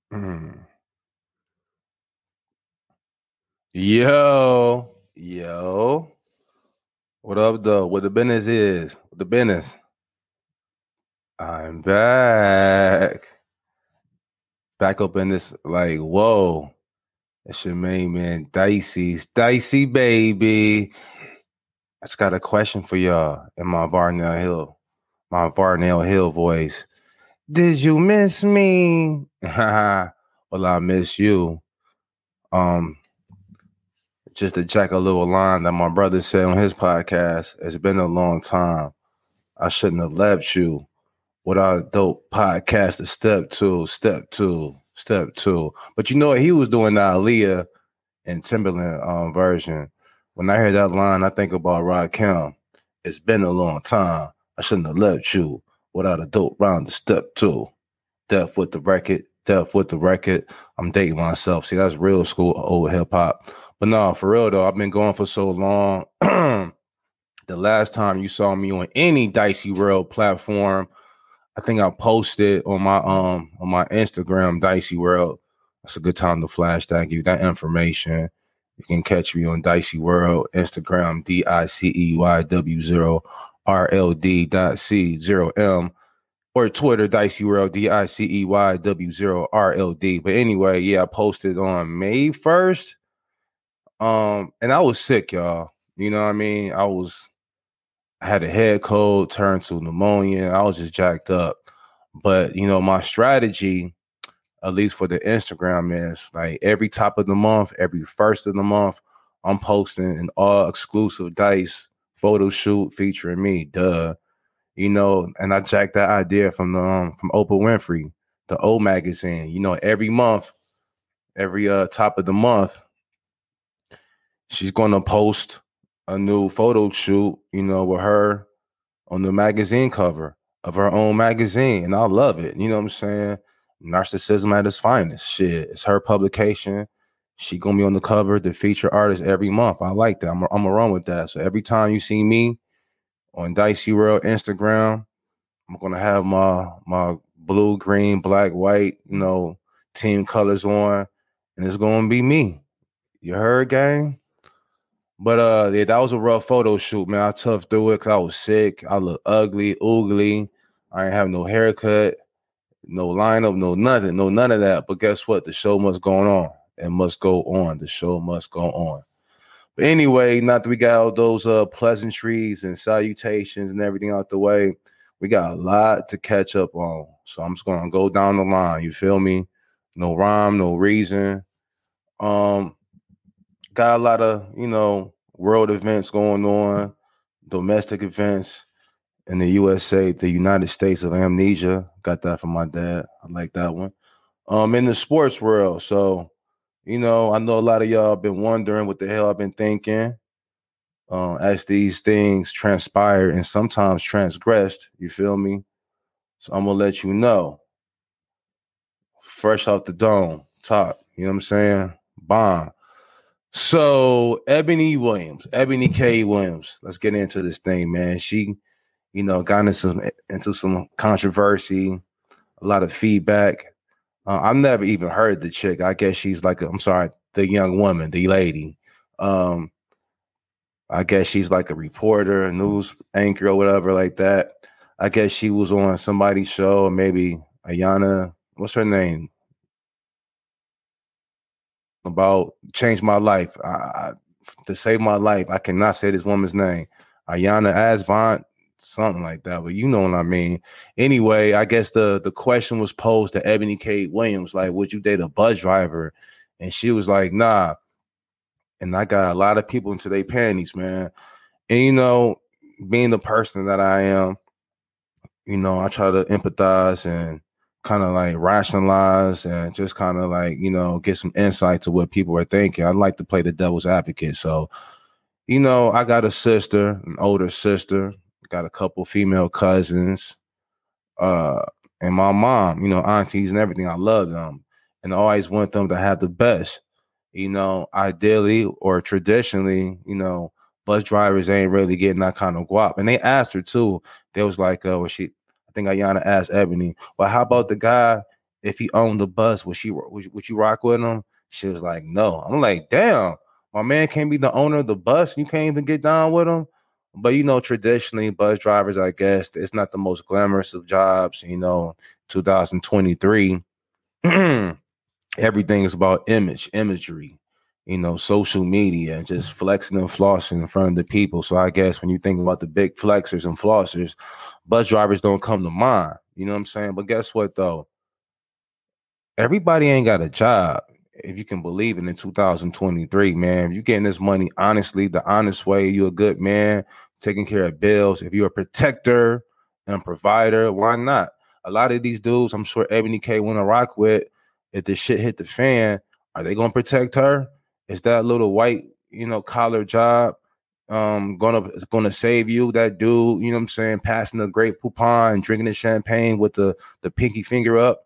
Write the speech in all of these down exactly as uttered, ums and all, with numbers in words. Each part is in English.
Mm. Yo, yo, what up, though? What the business is? What the business? I'm back, back up in this. Like, whoa, it's your main man, Dicey's Dicey baby. I just got a question for y'all in my Varnell Hill, my Varnell Hill voice. Did you miss me? Well, I miss you. Um, just to check a little line that my brother said on his podcast. It's been a long time. I shouldn't have left you without a dope podcast. Step two, step two, step two. But you know what? He was doing the Aaliyah and Timberland um, version. When I hear that line, I think about Rakim. It's been a long time. I shouldn't have left you without a dope round of step two. Death with the record, death with the record. I'm dating myself. See, that's real school old hip hop. But no, for real though, I've been going for so long. The last time you saw me on any Dicey World platform, I think I posted on my um on my Instagram, Dicey World. That's a good time to flash that, give you that information. You can catch me on Dicey World, Instagram, D I C E Y W zero R L D dot C zero M, or Twitter, Dicey World, D I C E Y W zero R L D. But anyway, yeah, I posted on May first. Um, and I was sick, y'all. You know what I mean? I was I had a head cold, turned to pneumonia. I was just jacked up. But you know, my strategy, at least for the Instagram, is like every top of the month, every first of the month, I'm posting an all exclusive Dice photo shoot featuring me. Duh. You know, and I jacked that idea from the um, from Oprah Winfrey, the O magazine. You know, every month, every uh top of the month, she's gonna post a new photo shoot, you know, with her on the magazine cover of her own magazine. And I love it. You know what I'm saying? Narcissism at its finest. Shit. It's her publication. She gonna be on the cover, the feature artist every month. I like that. I'm, I'm gonna run with that. So every time you see me on Dicey World Instagram, I'm gonna have my my blue, green, black, white, you know, team colors on, and it's gonna be me. You heard, gang? But uh, yeah, that was a rough photo shoot, man. I toughed through it because I was sick. I look ugly, oogly. I ain't have no haircut, no lineup, no nothing, no none of that. But guess what? The show must go on. It must go on. The show must go on. But anyway, not that we got all those uh, pleasantries and salutations and everything out the way, we got a lot to catch up on. So I'm just gonna go down the line. You feel me? No rhyme, no reason. Um, got a lot of, you know, world events going on, domestic events in the U S A, the United States of Amnesia. Got that from my dad. I like that one. Um, in the sports world. So, you know, I know a lot of y'all been wondering what the hell I've been thinking uh, as these things transpired and sometimes transgressed. You feel me? So I'm gonna let you know. Fresh out the dome, top. You know what I'm saying? Bomb. So Ebony Williams, Ebony K. Williams. Let's get into this thing, man. She, you know, got into some into some controversy, a lot of feedback. Uh, I've never even heard the chick. I guess she's like, a, I'm sorry, the young woman, the lady. Um, I guess she's like a reporter, a news anchor, or whatever like that. I guess she was on somebody's show, or maybe Ayana. What's her name? About changed my life. I, I, to save my life, I cannot say this woman's name. Ayana Asvant, something like that. But you know what I mean. Anyway, I guess the the question was posed to Ebony K. Williams, like, would you date a bus driver? And she was like, nah. And I got a lot of people into their panties, man. And you know, being the person that I am, you know, I try to empathize and kind of like rationalize and just kind of like, you know, get some insight to what people are thinking. I like to play the devil's advocate. So, you know, I got a sister, an older sister, got a couple female cousins, uh, and my mom, you know, aunties and everything. I love them and I always want them to have the best. You know, ideally or traditionally, you know, bus drivers ain't really getting that kind of guap. And they asked her too. They was like, uh, well, she, I think Ayana asked Ebony, well, how about the guy if he owned the bus, would she would, you- would you rock with him? She was like, no. I'm like, damn, my man can't be the owner of the bus. You can't even get down with him. But you know, traditionally, bus drivers, I guess, it's not the most glamorous of jobs. You know, two thousand twenty-three, everything is about image, imagery, you know, social media, just flexing and flossing in front of the people. So I guess when you think about the big flexers and flossers, bus drivers don't come to mind. You know what I'm saying? But guess what though? Everybody ain't got a job. If you can believe it in two thousand twenty-three, man, if you're getting this money honestly, the honest way, you're a good man, taking care of bills. If you're a protector and provider, why not? A lot of these dudes, I'm sure Ebony K want to rock with, if the shit hit the fan, are they gonna protect her? Is that little white, you know, collar job um gonna gonna save you? That dude, you know what I'm saying, passing the great poupon and drinking the champagne with the the pinky finger up.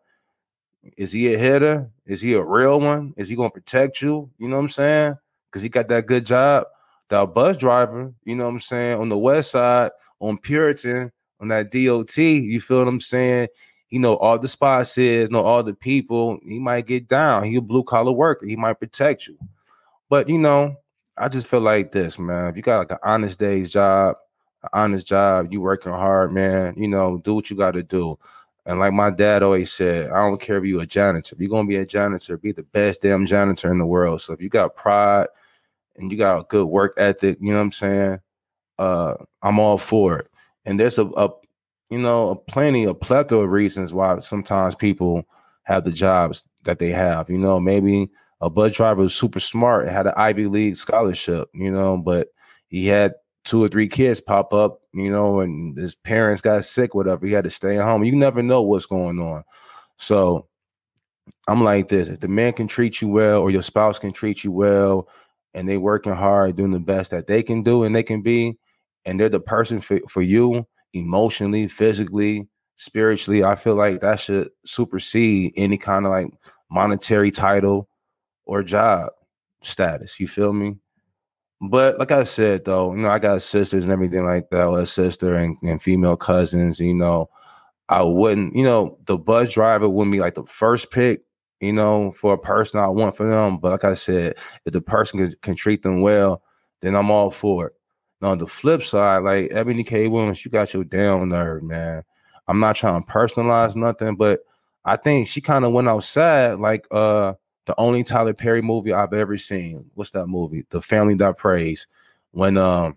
Is he a hitter? Is he a real one? Is he gonna protect you? You know what I'm saying? Because he got that good job. That bus driver, you know what I'm saying, on the west side, on Puritan, on that D O T, you feel what I'm saying? You know, all the spots is, know all the people. He might get down. He a blue collar worker. He might protect you. But you know, I just feel like this, man. If you got like an honest day's job, an honest job, you working hard, man, you know, do what you got to do. And like my dad always said, I don't care if you're a janitor. If you're gonna be a janitor, be the best damn janitor in the world. So if you got pride and you got a good work ethic, you know what I'm saying? Uh, I'm all for it. And there's a, a you know, a plenty, a plethora of reasons why sometimes people have the jobs that they have. You know, maybe a bus driver was super smart and had an Ivy League scholarship, you know, but he had two or three kids pop up, you know, and his parents got sick, whatever. He had to stay at home. You never know what's going on. So I'm like this: if the man can treat you well, or your spouse can treat you well, and they working hard, doing the best that they can do and they can be, and they're the person for, for you emotionally, physically, spiritually, I feel like that should supersede any kind of like monetary title or job status. You feel me? But like I said, though, you know, I got sisters and everything like that, or a sister and, and female cousins, you know, I wouldn't, you know, the bus driver wouldn't be like the first pick, you know, for a person I want for them. But like I said, if the person can, can treat them well, then I'm all for it. Now, on the flip side, like Ebony K. Williams, you got your damn nerve, man. I'm not trying to personalize nothing, but I think she kind of went outside like uh the only Tyler Perry movie I've ever seen. What's that movie? The Family That Prays. When um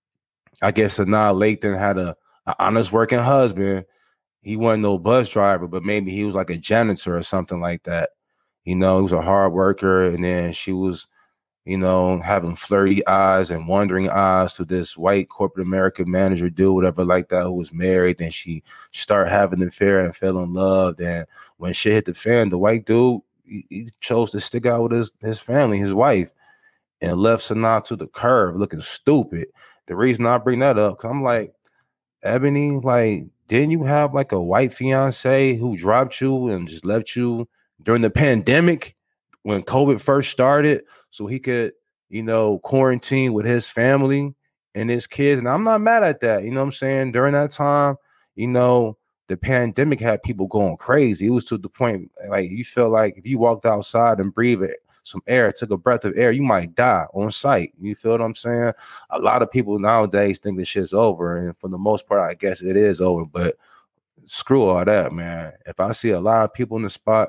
I guess Sanaa Lathan had a, a honest working husband. He wasn't no bus driver, but maybe he was like a janitor or something like that. You know, he was a hard worker, and then she was, you know, having flirty eyes and wandering eyes to this white corporate American manager dude, whatever like that, who was married. Then she started having an affair and fell in love. Then when shit hit the fan, the white dude, he, he chose to stick out with his, his family, his wife, and left Sanaa to the curb looking stupid. The reason I bring that up, because I'm like, Ebony, like, didn't you have like a white fiance who dropped you and just left you during the pandemic when COVID first started so he could, you know, quarantine with his family and his kids? And I'm not mad at that. You know what I'm saying? During that time, you know, the pandemic had people going crazy. It was to the point like you feel like if you walked outside and breathed it, some air, took a breath of air, you might die on sight. You feel what I'm saying? A lot of people nowadays think this shit's over, and for the most part, I guess it is over. But screw all that, man. If I see a lot of people in the spot,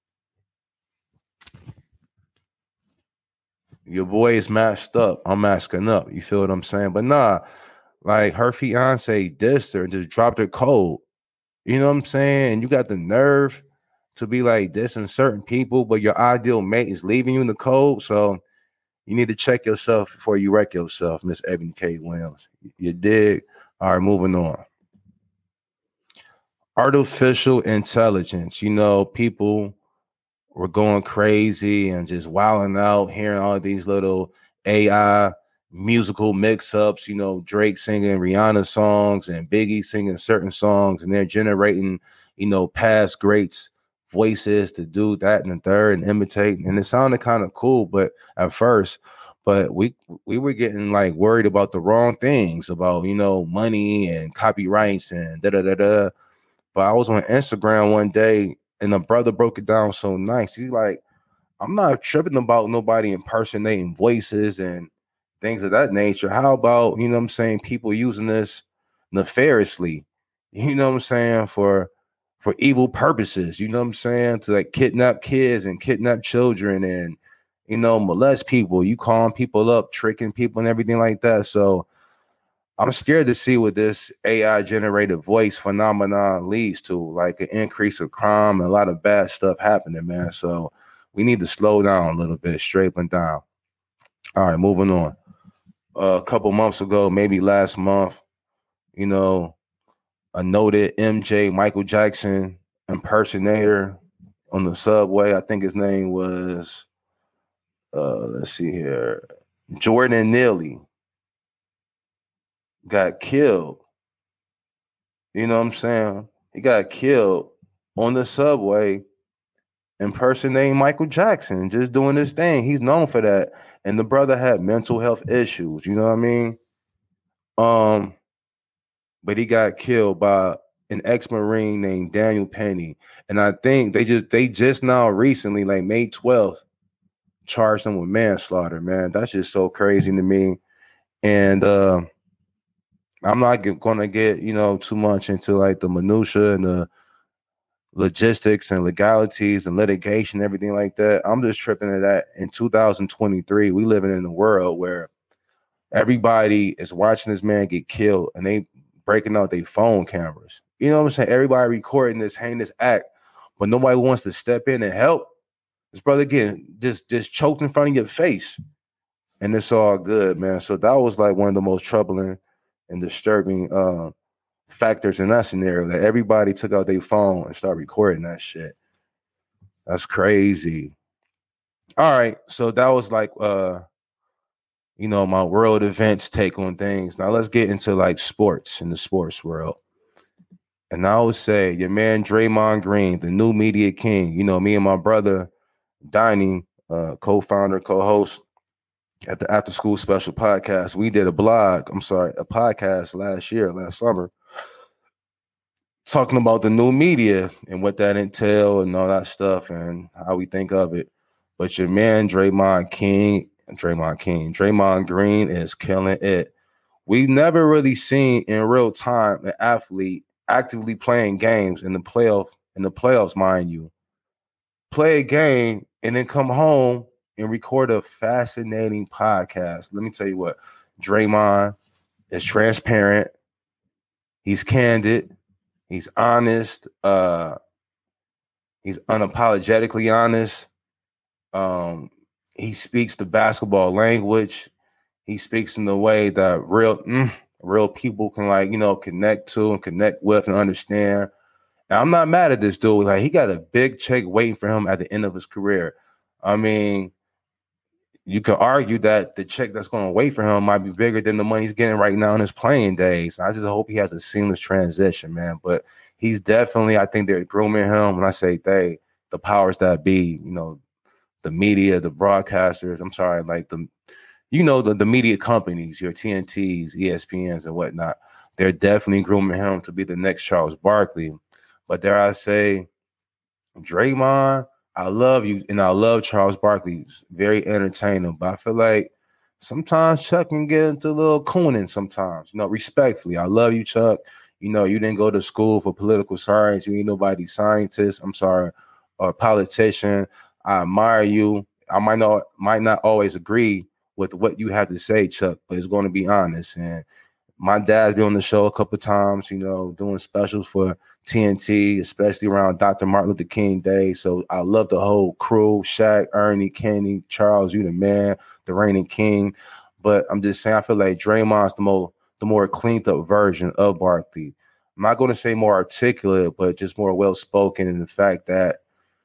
your boy is masked up. I'm masking up. You feel what I'm saying? But nah, like her fiance dissed her and just dropped her cold. You know what I'm saying? And you got the nerve to be like dissing certain people, but your ideal mate is leaving you in the cold. So you need to check yourself before you wreck yourself, Miss Ebony K. Williams. You dig? All right, moving on. Artificial intelligence. You know, people were going crazy and just wilding out, hearing all these little A I musical mix-ups, you know, Drake singing Rihanna songs and Biggie singing certain songs, and they're generating, you know, past greats voices to do that and the third and imitate. And it sounded kind of cool, but at first, but we we were getting like worried about the wrong things, about, you know, money and copyrights and da da da da. But I was on Instagram one day and the brother broke it down so nice. He's like, I'm not tripping about nobody impersonating voices and things of that nature. How about, you know what I'm saying, people using this nefariously, you know what I'm saying, for for evil purposes, you know what I'm saying, to like kidnap kids and kidnap children and, you know, molest people. You calling people up, tricking people and everything like that. So I'm scared to see what this A I generated voice phenomenon leads to, like an increase of crime and a lot of bad stuff happening, man. So we need to slow down a little bit, straighten down. All right, moving on. Uh, a couple months ago, maybe last month, you know, a noted M J Michael Jackson impersonator on the subway. I think his name was, uh, let's see here, Jordan Neely, got killed. You know what I'm saying? He got killed on the subway impersonating Michael Jackson, just doing his thing. He's known for that. And the brother had mental health issues, you know what I mean? Um, but he got killed by an ex-Marine named Daniel Penny. And I think they just they just now recently, like May twelfth, charged him with manslaughter, man. That's just so crazy to me. And uh, I'm not going to get, you know, too much into like the minutia and the logistics and legalities and litigation, everything like that. I'm just tripping at that. In two thousand twenty-three, we living in a world where everybody is watching this man get killed and they breaking out their phone cameras. You know what I'm saying? Everybody recording this heinous act, but nobody wants to step in and help. This brother getting just just choked in front of your face. And it's all good, man. So that was like one of the most troubling and disturbing uh, factors in that scenario, that everybody took out their phone and started recording that shit. That's crazy. All right. So that was like, uh, you know, my world events take on things. Now let's get into like sports, in the sports world. And I would say your man Draymond Green, the new media king. You know, me and my brother Dining, uh, co-founder, co-host at the After School Special podcast, we did a blog, I'm sorry, a podcast last year, last summer, talking about the new media and what that entail and all that stuff and how we think of it. But your man Draymond King, Draymond King, Draymond Green is killing it. We've never really seen in real time an athlete actively playing games in the playoff, in the playoffs, mind you, play a game and then come home and record a fascinating podcast. Let me tell you what, Draymond is transparent. He's candid. He's honest. Uh, he's unapologetically honest. Um, he speaks the basketball language. He speaks in the way that real, mm, real people can, like, you know, connect to and connect with and understand. And I'm not mad at this dude. Like, he got a big check waiting for him at the end of his career. I mean, you could argue that the check that's going to wait for him might be bigger than the money he's getting right now in his playing days. I just hope he has a seamless transition, man. But he's definitely, I think they're grooming him. When I say they, the powers that be, you know, the media, the broadcasters, I'm sorry, like the, you know, the, the media companies, your T N Ts, E S P Ns and whatnot, they're definitely grooming him to be the next Charles Barkley. But dare I say, Draymond, I love you, and I love Charles Barkley. He's very entertaining, but I feel like sometimes Chuck can get into a little cooning sometimes, you know, respectfully. I love you, Chuck. You know, you didn't go to school for political science. You ain't nobody scientist, I'm sorry, or politician. I admire you. I might not, might not always agree with what you have to say, Chuck, but it's going to be honest. And my dad's been on the show a couple of times, you know, doing specials for T N T, especially around Doctor Martin Luther King Day. So I love the whole crew, Shaq, Ernie, Kenny, Charles, you the man, the reigning king. But I'm just saying, I feel like Draymond's the more, the more cleaned up version of Barkley. I'm not going to say more articulate, but just more well-spoken in the fact that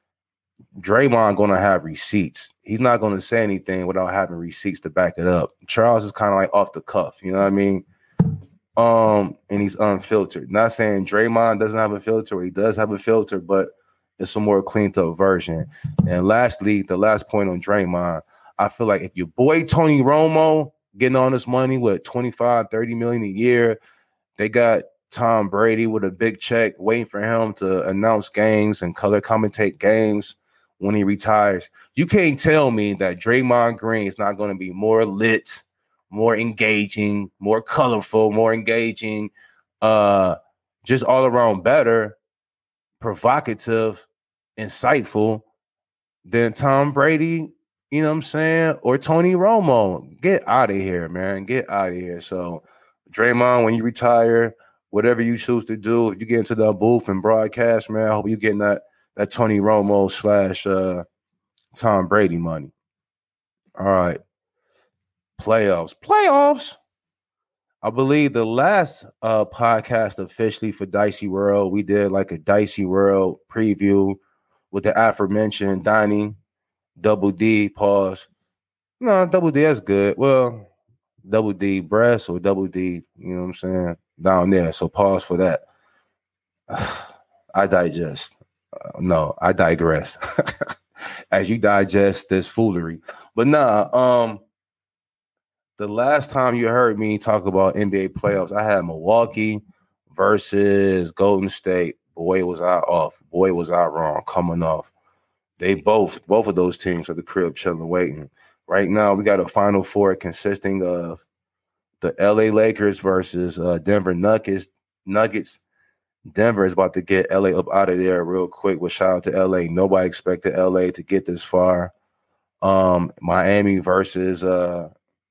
Draymond going to have receipts. He's not going to say anything without having receipts to back it up. Charles is kind of like off the cuff, you know what I mean? Um, and he's unfiltered. Not saying Draymond doesn't have a filter, he does have a filter, but it's a more cleaned up version. And lastly, the last point on Draymond, I feel like if your boy Tony Romo getting all this money with twenty-five, thirty million a year, they got Tom Brady with a big check waiting for him to announce games and color commentate games when he retires. You can't tell me that Draymond Green is not going to be more lit, more engaging, more colorful, more engaging, uh, just all around better, provocative, insightful than Tom Brady, you know what I'm saying? Or Tony Romo. Get out of here, man. Get out of here. So, Draymond, when you retire, whatever you choose to do, if you get into the booth and broadcast, man, I hope you're getting that that Tony Romo slash uh, Tom Brady money. All right. Playoffs. Playoffs. I believe the last uh, podcast officially for Dicey World, we did like a Dicey World preview with the aforementioned Donnie, Double D, pause. No, Double D, that's good. Well, Double D breast or Double D, you know what I'm saying, down there. So pause for that. I digest. Uh, no, I digress. As you digest this foolery. But nah, um, the last time you heard me talk about N B A playoffs, I had Milwaukee versus Golden State. Boy, was I off. Boy, was I wrong coming off. They both, both of those teams are the crib chilling, waiting. Right now, we got a Final Four consisting of the L A Lakers versus uh, Denver Nuggets. Nuggets. Denver is about to get L A up out of there real quick. With shout out to L A. Nobody expected L A to get this far. Um, Miami versus uh,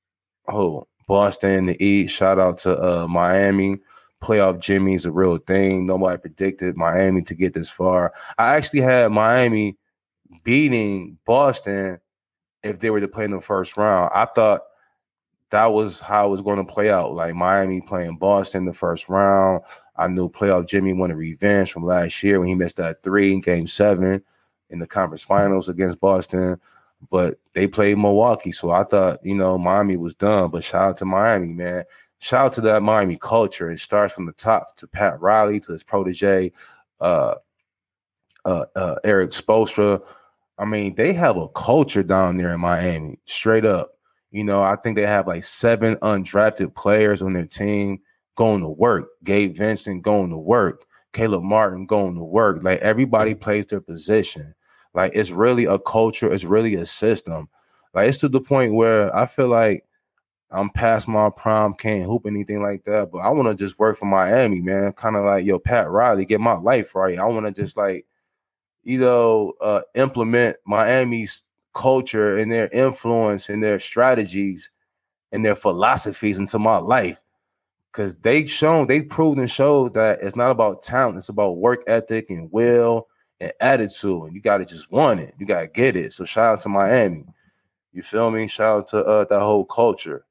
oh Boston in the East. Shout out to uh, Miami. Playoff Jimmy is a real thing. Nobody predicted Miami to get this far. I actually had Miami beating Boston if they were to play in the first round. I thought that was how it was going to play out. Like Miami playing Boston in the first round. I knew playoff Jimmy wanted revenge from last year when he missed that three in game seven in the conference finals against Boston. But they played Milwaukee. So I thought, you know, Miami was done. But shout out to Miami, man. Shout out to that Miami culture. It starts from the top to Pat Riley, to his protege, uh, uh, uh, Eric Spoelstra. I mean, they have a culture down there in Miami, straight up. You know, I think they have like seven undrafted players on their team going to work. Gabe Vincent going to work. Caleb Martin going to work. Like, everybody plays their position. Like, it's really a culture. It's really a system. Like, it's to the point where I feel like I'm past my prime, can't hoop anything like that, but I want to just work for Miami, man. Kind of like, yo, Pat Riley, get my life right. I want to just like, you know, uh, implement Miami's culture and their influence and their strategies and their philosophies into my life. Because they've shown, they've proved and showed that it's not about talent. It's about work ethic and will and attitude. And you got to just want it. You got to get it. So shout out to Miami. You feel me? Shout out to uh, that whole culture.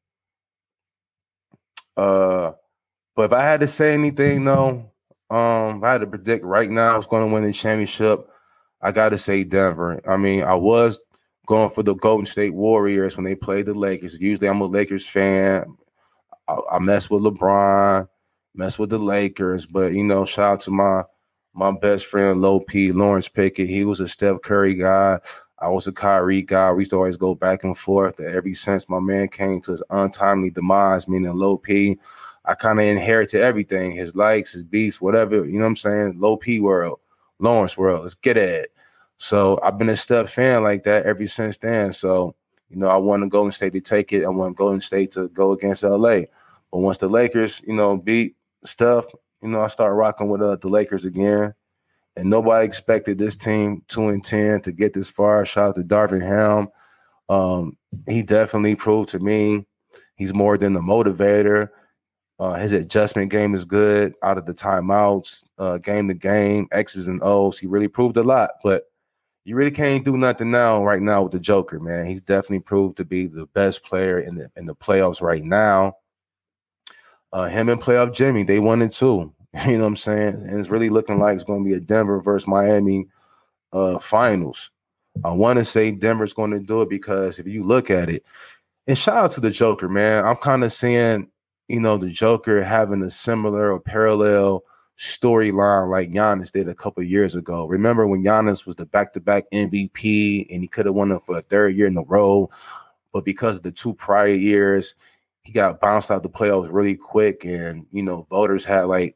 Uh, but if I had to say anything, though, um, if I had to predict right now who's going to win the championship, I got to say Denver. I mean, I was going for the Golden State Warriors when they played the Lakers. Usually I'm a Lakers fan. I, I mess with LeBron, mess with the Lakers. But, you know, shout out to my my best friend, Low P, Lawrence Pickett. He was a Steph Curry guy. I was a Kyrie guy. We used to always go back and forth. Ever since my man came to his untimely demise, meaning Low P, I kind of inherited everything, his likes, his beefs, whatever. You know what I'm saying? Low P world, Lawrence world. Let's get at it. So I've been a Steph fan like that ever since then. So, you know, I wanted Golden State to take it. I want Golden State to go against L A. But once the Lakers, you know, beat Steph, you know, I started rocking with uh, the Lakers again. And nobody expected this team, two and ten, to get this far. Shout out to Darvin Ham. Um, he definitely proved to me he's more than a motivator. Uh, his adjustment game is good out of the timeouts, uh, game to game, X's and O's. He really proved a lot. But you really can't do nothing now, right now, with the Joker, man. He's definitely proved to be the best player in the in the playoffs right now. Uh, him and playoff Jimmy, they won it too. You know what I'm saying? And it's really looking like it's going to be a Denver versus Miami uh, finals. I want to say Denver's going to do it because if you look at it, and shout out to the Joker, man. I'm kind of seeing, you know, the Joker having a similar or parallel storyline like Giannis did a couple of years ago. Remember when Giannis was the back-to-back M V P and he could have won it for a third year in a row, but because of the two prior years, he got bounced out the playoffs really quick, and, you know, voters had like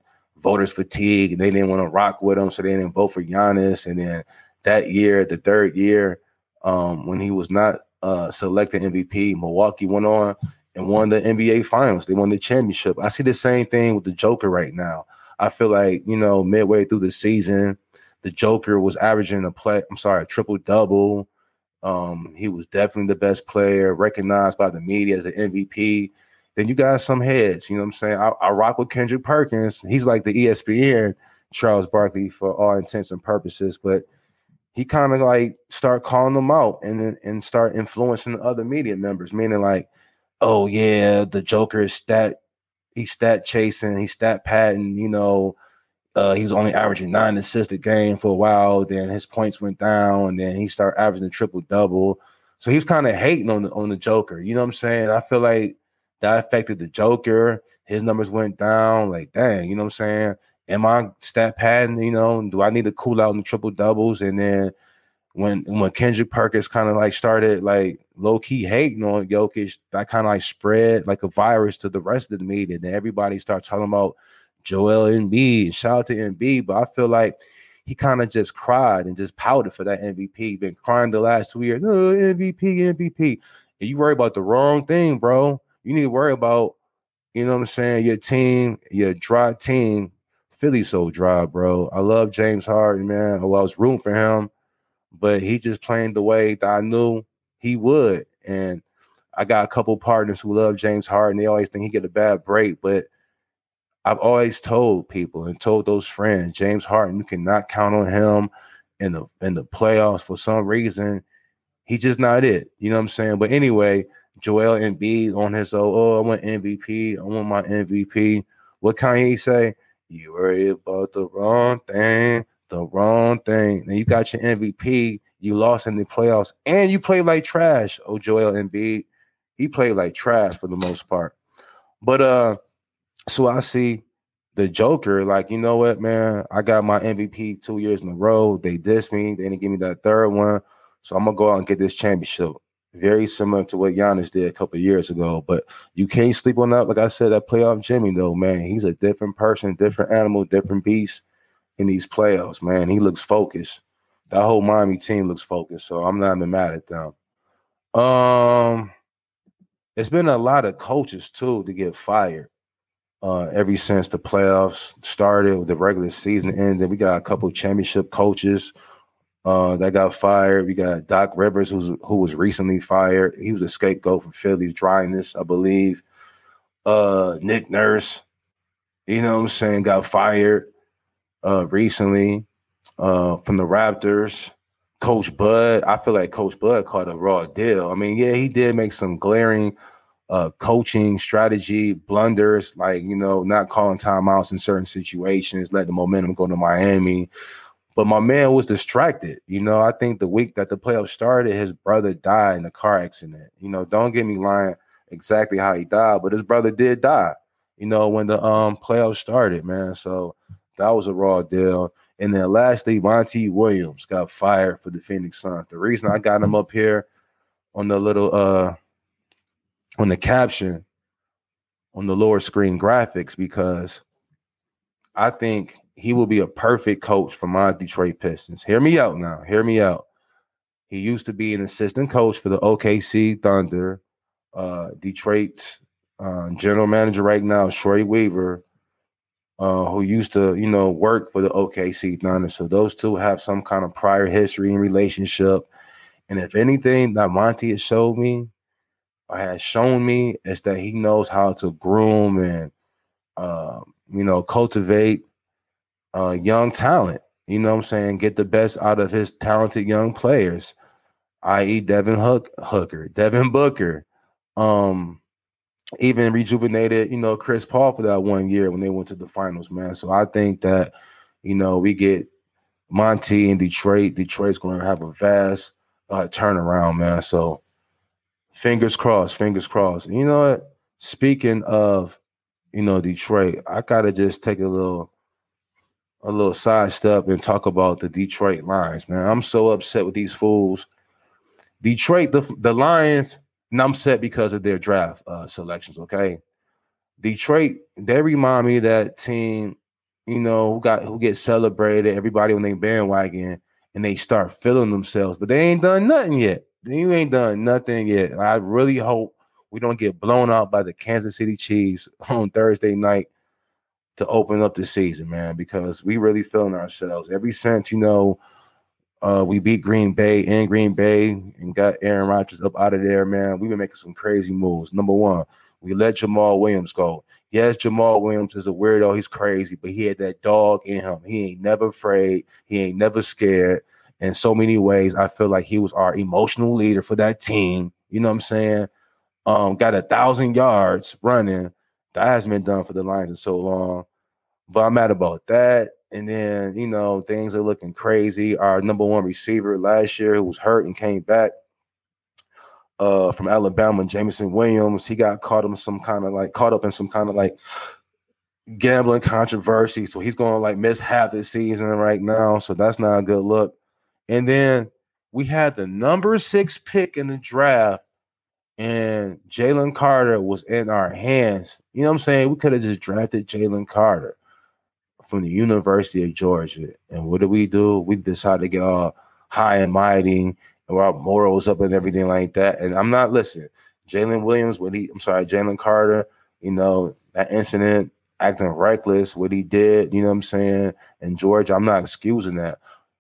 voters fatigue and they didn't want to rock with him, so they didn't vote for Giannis. And then that year, the third year, um, when he was not uh, selected M V P, Milwaukee went on and won the N B A Finals. They won the championship. I see the same thing with the Joker right now. I feel like, you know, midway through the season, the Joker was averaging a play. I'm sorry, a triple double. Um, he was definitely the best player, recognized by the media as an M V P. Then you got some heads, you know what I'm saying? I, I rock with Kendrick Perkins. He's like the E S P N Charles Barkley for all intents and purposes, but he kind of like start calling them out and and start influencing other media members, meaning like, oh yeah, the Joker is stat, he's stat chasing, he's stat padding, you know. Uh, he was only averaging nine assists a game for a while. Then his points went down, and then he started averaging a triple double. So he was kind of hating on the on the Joker. You know what I'm saying? I feel like that affected the Joker. His numbers went down. Like, dang, you know what I'm saying? Am I stat padding? You know, do I need to cool out in the triple doubles? And then when when Kendrick Perkins kind of like started like low key hating on Jokic, that kind of like spread like a virus to the rest of the media. Then everybody started talking about Joel Embiid, shout out to Embiid, but I feel like he kind of just cried and just pouted for that M V P. Been crying the last two years, no, M V P, M V P. And you worry about the wrong thing, bro. You need to worry about, you know what I'm saying, your team, your dry team. Philly's so dry, bro. I love James Harden, man. Oh, I was rooting for him, but he just playing the way that I knew he would. And I got a couple partners who love James Harden. They always think he get a bad break, but I've always told people and told those friends, James Harden, you cannot count on him in the in the playoffs. For some reason, he just not it. You know what I'm saying? But anyway, Joel Embiid on his own, oh, I want M V P. I want my M V P. What Kanye say? You worry about the wrong thing, the wrong thing. Then you got your M V P. You lost in the playoffs, and you play like trash. Oh, Joel Embiid, he played like trash for the most part. But uh. So I see the Joker, like, you know what, man? I got my M V P two years in a row. They dissed me. They didn't give me that third one. So I'm going to go out and get this championship. Very similar to what Giannis did a couple of years ago. But you can't sleep on that. Like I said, that playoff Jimmy, though, man. He's a different person, different animal, different beast in these playoffs, man. He looks focused. That whole Miami team looks focused. So I'm not even mad at them. Um, It's been a lot of coaches, too, to get fired. Uh, ever since the playoffs started, the regular season ended, we got a couple of championship coaches uh, that got fired. We got Doc Rivers, who's, who was recently fired. He was a scapegoat for Philly's dryness, I believe. Uh, Nick Nurse, you know what I'm saying, got fired uh, recently uh, from the Raptors. Coach Bud, I feel like Coach Bud caught a raw deal. I mean, yeah, he did make some glaring Uh, coaching strategy blunders, like, you know, not calling timeouts in certain situations, let the momentum go to Miami. But my man was distracted. You know, I think the week that the playoffs started, his brother died in a car accident. You know, don't get me lying exactly how he died, but his brother did die, you know, when the um playoffs started, man. So that was a raw deal. And then lastly, Monty Williams got fired for the Phoenix Suns. The reason I got him up here on the little uh on the caption on the lower screen graphics, because I think he will be a perfect coach for my Detroit Pistons. Hear me out now. Hear me out. He used to be an assistant coach for the O K C Thunder. Uh, Detroit uh, general manager right now, Troy Weaver, uh, who used to, you know, work for the O K C Thunder. So those two have some kind of prior history and relationship. And if anything that Monty has showed me, or has shown me, is that he knows how to groom and, uh, you know, cultivate uh, young talent. You know what I'm saying? Get the best out of his talented young players, that is. Devin Hook, Hooker, Devin Booker, um, even rejuvenated, you know, Chris Paul for that one year when they went to the finals, man. So I think that, you know, we get Monty in Detroit. Detroit's going to have a vast uh, turnaround, man. So fingers crossed, fingers crossed. You know what? Speaking of, you know, Detroit, I gotta just take a little, a little sidestep and talk about the Detroit Lions, man. I'm so upset with these fools. Detroit, the the Lions, and I'm upset because of their draft uh, selections. Okay, Detroit, they remind me of that team you know, who got who get celebrated, everybody on their bandwagon, and they start feeling themselves, but they ain't done nothing yet. You ain't done nothing yet. I really hope we don't get blown out by the Kansas City Chiefs on Thursday night to open up the season, man, because we really feeling ourselves. Ever since, you know, uh, we beat Green Bay in Green Bay and got Aaron Rodgers up out of there, man, we've been making some crazy moves. Number one, we let Jamal Williams go. Yes, Jamal Williams is a weirdo. He's crazy, but he had that dog in him. He ain't never afraid. He ain't never scared. In so many ways, I feel like he was our emotional leader for that team. You know what I'm saying? Um, got a thousand yards running. That hasn't been done for the Lions in so long. But I'm mad about that. And then, you know, things are looking crazy. Our number one receiver last year who was hurt and came back uh, from Alabama, Jameson Williams, he got caught in some kind of like caught up in some kind of like gambling controversy. So he's going to like miss half the season right now. So that's not a good look. And then we had the number six pick in the draft, and Jalen Carter was in our hands. You know what I'm saying? We could have just drafted Jalen Carter from the University of Georgia. And what did we do? We decided to get all high and mighty and our morals up and everything like that. And I'm not listening. Jalen Williams, what he, I'm sorry, Jalen Carter, you know, that incident, acting reckless, what he did, you know what I'm saying? And Georgia, I'm not excusing that.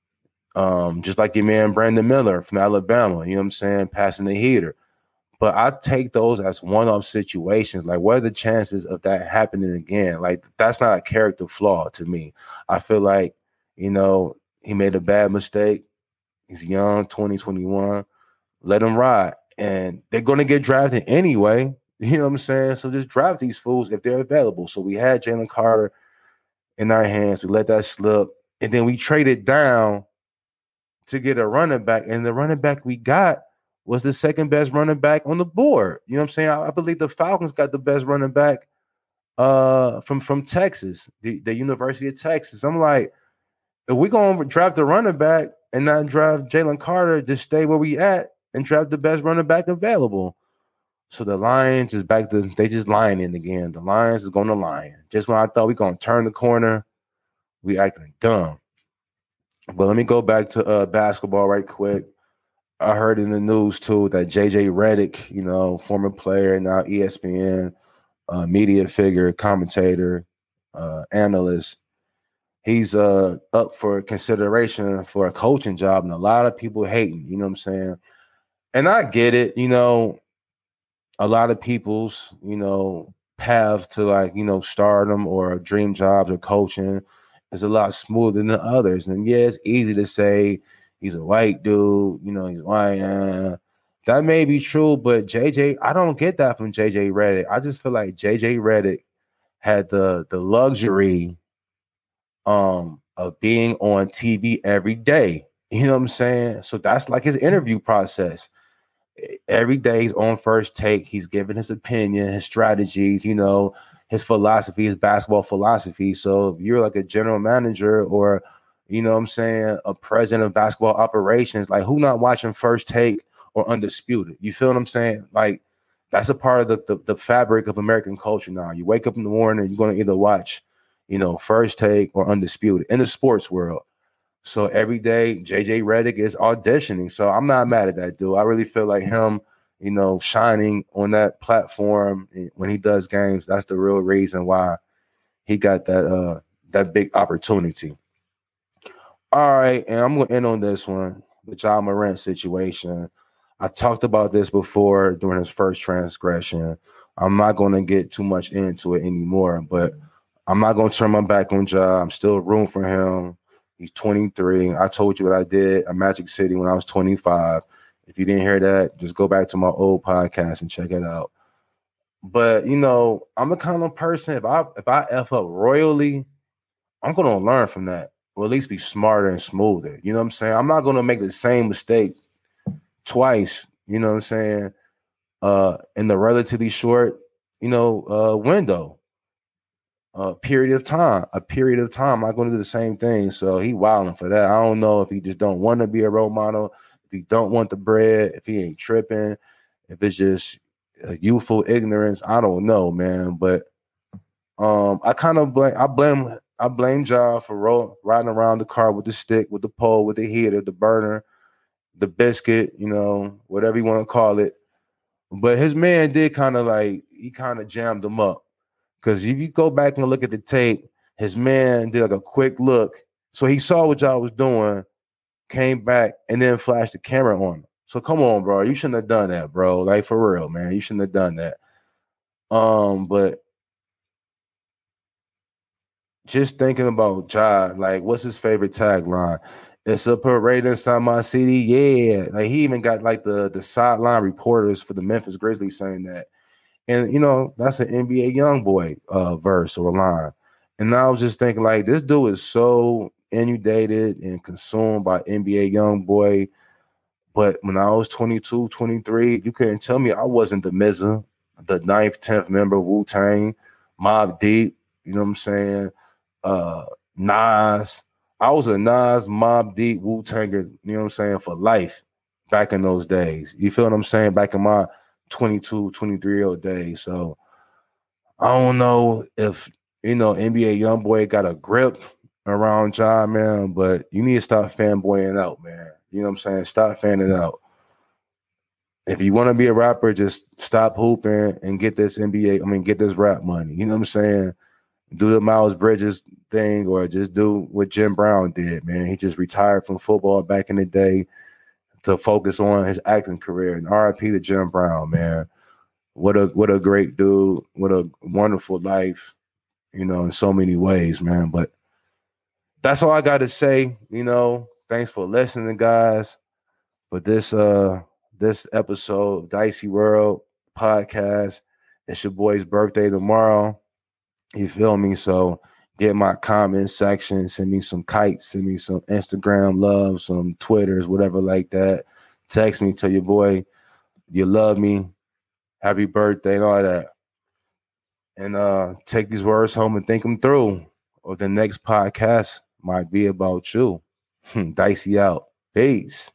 Um, just like your man Brandon Miller from Alabama, you know what I'm saying, passing the heater. But I take those as one-off situations. Like, what are the chances of that happening again? Like, that's not a character flaw to me. I feel like, you know, he made a bad mistake. He's young, twenty, twenty-one. Let him ride. And they're going to get drafted anyway. You know what I'm saying? So just draft these fools if they're available. So we had Jalen Carter in our hands. We let that slip. And then we traded down to get a running back. And the running back we got was the second best running back on the board. You know what I'm saying? I, I believe the Falcons got the best running back uh, from, from Texas, the, the University of Texas. I'm like, if we're going to draft a running back and not draft Jalen Carter, just stay where we at and draft the best running back available. So the Lions is back to, they just lying again. The Lions is going to lie. Just when I thought we are going to turn the corner, we acting dumb. But let me go back to uh, basketball right quick. I heard in the news, too, that J J Redick, you know, former player, now E S P N, uh, media figure, commentator, uh, analyst, he's uh, up for consideration for a coaching job, and a lot of people hating, you know what I'm saying? And I get it, you know, a lot of people's, you know, path to like, you know, stardom or dream jobs or coaching is a lot smoother than others. And yeah, it's easy to say he's a white dude, you know, he's white. Uh, that may be true, but J J, I don't get that from J J Redick. I just feel like J J Redick had the the luxury um of being on T V every day. You know what I'm saying? So that's like his interview process. Every day he's on First Take. He's giving his opinion, his strategies, you know, his philosophy, his basketball philosophy. So if you're like a general manager or, you know what I'm saying, a president of basketball operations, like who not watching First Take or Undisputed? You feel what I'm saying? Like that's a part of the, the, the fabric of American culture now. You wake up in the morning and you're going to either watch, you know, First Take or Undisputed in the sports world. So every day, J J Redick is auditioning. So I'm not mad at that dude. I really feel like him, you know, shining on that platform when he does games. That's the real reason why he got that uh, that big opportunity. All right, and I'm going to end on this one, the Ja Morant situation. I talked about this before during his first transgression. I'm not going to get too much into it anymore, but I'm not going to turn my back on Ja. I'm still rooting for him. He's twenty-three. I told you what I did at Magic City when I was twenty-five. If you didn't hear that, just go back to my old podcast and check it out. But, you know, I'm the kind of person, if I if I F up royally, I'm going to learn from that, or at least be smarter and smoother. You know what I'm saying? I'm not going to make the same mistake twice, you know what I'm saying, uh, in the relatively short, you know, uh, window. A period of time, a period of time. I'm not going to do the same thing. So he wilding for that. I don't know if he just don't want to be a role model, if he don't want the bread, if he ain't tripping, if it's just a youthful ignorance. I don't know, man. But um, I kind of blame. I blame I blame Ja for roll, riding around the car with the stick, with the pole, with the heater, the burner, the biscuit, you know, whatever you want to call it. But his man did kind of like, he kind of jammed him up. Because if you go back and look at the tape, his man did like a quick look. So he saw what y'all was doing, came back, and then flashed the camera on him. So come on, bro. You shouldn't have done that, bro. Like, for real, man. You shouldn't have done that. Um, but just thinking about Ja, like, what's his favorite tagline? It's a parade inside my city. Yeah. Like, he even got like the, the sideline reporters for the Memphis Grizzlies saying that. And, you know, that's an N B A Youngboy uh, verse or line. And I was just thinking, like, this dude is so inundated and consumed by N B A Youngboy. But when I was twenty-two, twenty-three, you couldn't tell me I wasn't the M Z A, the ninth, tenth member of Wu-Tang, Mobb Deep, you know what I'm saying? Uh, Nas. I was a Nas, Mobb Deep, Wu-Tanger, you know what I'm saying, for life back in those days. You feel what I'm saying? Back in my twenty-two, twenty-three-year-old days. So I don't know if, you know, N B A Youngboy got a grip around Ja, man, but you need to stop fanboying out, man. You know what I'm saying? Stop fanning out. If you want to be a rapper, just stop hooping and get this N B A, I mean, get this rap money. You know what I'm saying? Do the Miles Bridges thing or just do what Jim Brown did, man. He just retired from football back in the day to focus on his acting career. And R I P to Jim Brown, man. What a what a great dude. What a wonderful life, you know, in so many ways, man. But that's all I got to say. You know, thanks for listening, guys. For this uh this episode of Dicey World podcast. It's your boy's birthday tomorrow. You feel me? So get my comment section, send me some kites, send me some Instagram love, some Twitters, whatever like that. Text me, tell your boy you love me, happy birthday, and all that. And uh take these words home and think them through. Or the next podcast might be about you. Dicey out. Peace.